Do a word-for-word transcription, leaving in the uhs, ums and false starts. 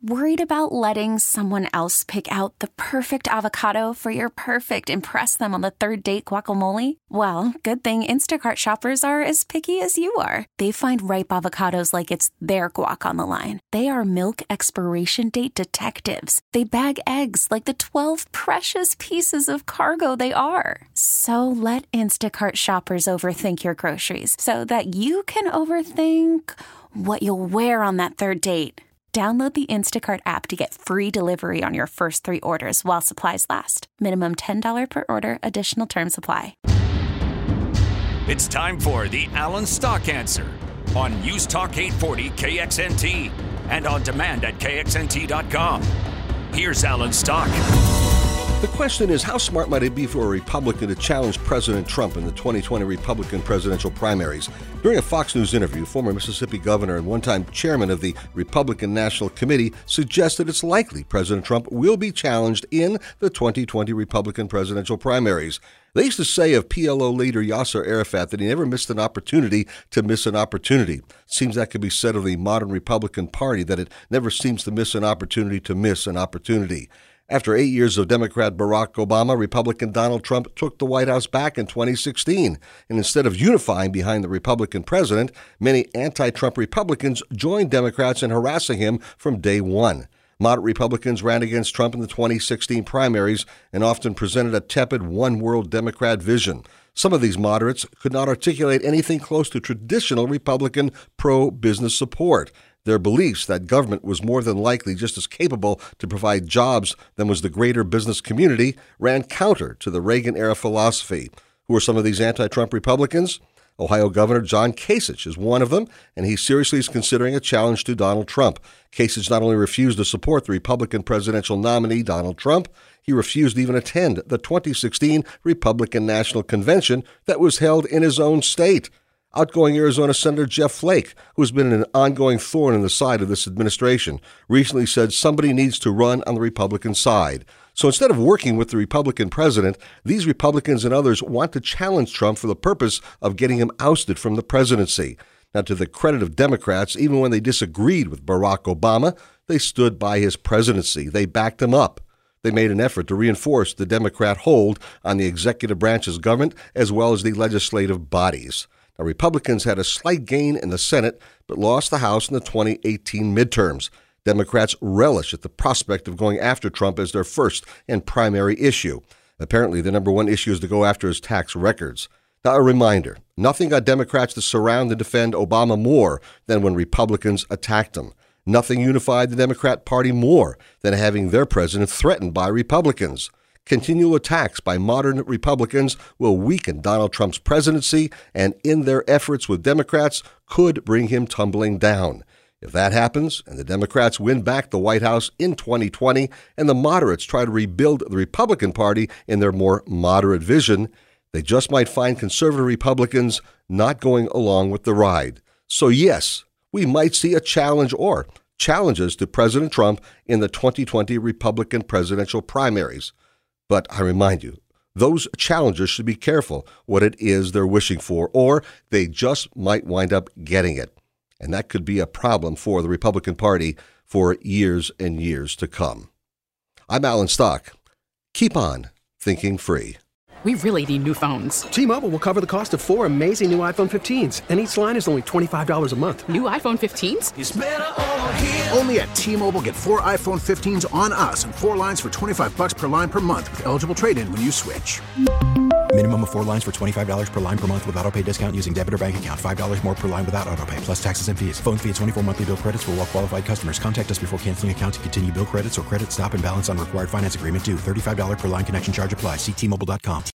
Worried about letting someone else pick out the perfect avocado for your perfect impress them on the third date guacamole? Well, good thing Instacart shoppers are as picky as you are. They find ripe avocados like it's their guac on the line. They are milk expiration date detectives. They bag eggs like the twelve precious pieces of cargo they are. So let Instacart shoppers overthink your groceries so that you can overthink what you'll wear on that third date. Download the Instacart app to get free delivery on your first three orders while supplies last. Minimum ten dollars per order. Additional terms apply. It's time for the Alan Stock Answer on News Talk eight forty K X N T and on demand at K X N T dot com. Here's Alan Stock. The question is, how smart might it be for a Republican to challenge President Trump in the twenty twenty Republican presidential primaries? During a Fox News interview, former Mississippi governor and one-time chairman of the Republican National Committee suggested it's likely President Trump will be challenged in the twenty twenty Republican presidential primaries. They used to say of P L O leader Yasser Arafat that he never missed an opportunity to miss an opportunity. Seems that could be said of the modern Republican Party, that it never seems to miss an opportunity to miss an opportunity. After eight years of Democrat Barack Obama, Republican Donald Trump took the White House back in twenty sixteen. And instead of unifying behind the Republican president, many anti-Trump Republicans joined Democrats in harassing him from day one. Moderate Republicans ran against Trump in the twenty sixteen primaries and often presented a tepid one-world Democrat vision. Some of these moderates could not articulate anything close to traditional Republican pro-business support. Their beliefs that government was more than likely just as capable to provide jobs than was the greater business community ran counter to the Reagan-era philosophy. Who are some of these anti-Trump Republicans? Ohio Governor John Kasich is one of them, and he seriously is considering a challenge to Donald Trump. Kasich not only refused to support the Republican presidential nominee, Donald Trump, he refused to even attend the twenty sixteen Republican National Convention that was held in his own state. Outgoing Arizona Senator Jeff Flake, who has been an ongoing thorn in the side of this administration, recently said somebody needs to run on the Republican side. So instead of working with the Republican president, these Republicans and others want to challenge Trump for the purpose of getting him ousted from the presidency. Now, to the credit of Democrats, even when they disagreed with Barack Obama, they stood by his presidency. They backed him up. They made an effort to reinforce the Democrat hold on the executive branch's government as well as the legislative bodies. Now, Republicans had a slight gain in the Senate, but lost the House in the twenty eighteen midterms. Democrats relish at the prospect of going after Trump as their first and primary issue. Apparently, the number one issue is to go after his tax records. Now, a reminder, nothing got Democrats to surround and defend Obama more than when Republicans attacked him. Nothing unified the Democrat Party more than having their president threatened by Republicans. Continual attacks by modern Republicans will weaken Donald Trump's presidency and in their efforts with Democrats could bring him tumbling down. If that happens and the Democrats win back the White House in twenty twenty and the moderates try to rebuild the Republican Party in their more moderate vision, they just might find conservative Republicans not going along with the ride. So yes, we might see a challenge or challenges to President Trump in the twenty twenty Republican presidential primaries. But I remind you, those challengers should be careful what it is they're wishing for, or they just might wind up getting it. And that could be a problem for the Republican Party for years and years to come. I'm Alan Stock. Keep on thinking free. We really need new phones. T-Mobile will cover the cost of four amazing new iPhone fifteens, and each line is only twenty-five dollars a month. New iPhone fifteens? It's better over here. Only at T-Mobile, get four iPhone fifteens on us and four lines for twenty-five dollars per line per month with eligible trade-in when you switch. Minimum of four lines for twenty-five dollars per line per month with autopay discount using debit or bank account. five dollars more per line without autopay, plus taxes and fees. Phone fee at twenty-four monthly bill credits for well-qualified customers. Contact us before canceling account to continue bill credits or credit stop and balance on required finance agreement due. thirty-five dollars per line connection charge applies. See T Mobile dot com.